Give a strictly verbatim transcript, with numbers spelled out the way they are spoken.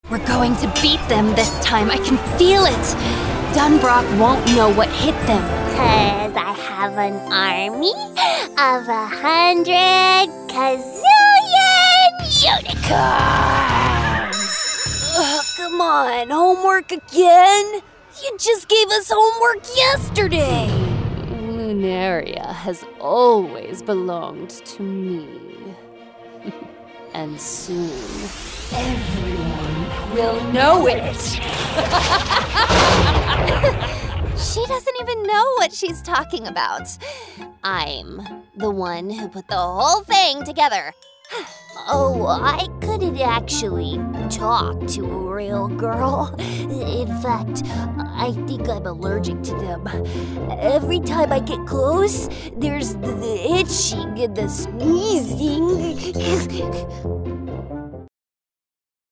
We're going to beat them this time. I can feel it. Dunbrock won't know what hit them. Cause I have an army of a hundred gazillion unicorns. Ugh, come on, homework again? You just gave us homework yesterday. Lunaria has always belonged to me. And soon, everyone will know it. She doesn't even know what she's talking about. I'm the one who put the whole thing together. Oh, I couldn't actually talk to a real girl. In fact, I think I'm allergic to them. Every time I get close, there's the itching and the sneezing.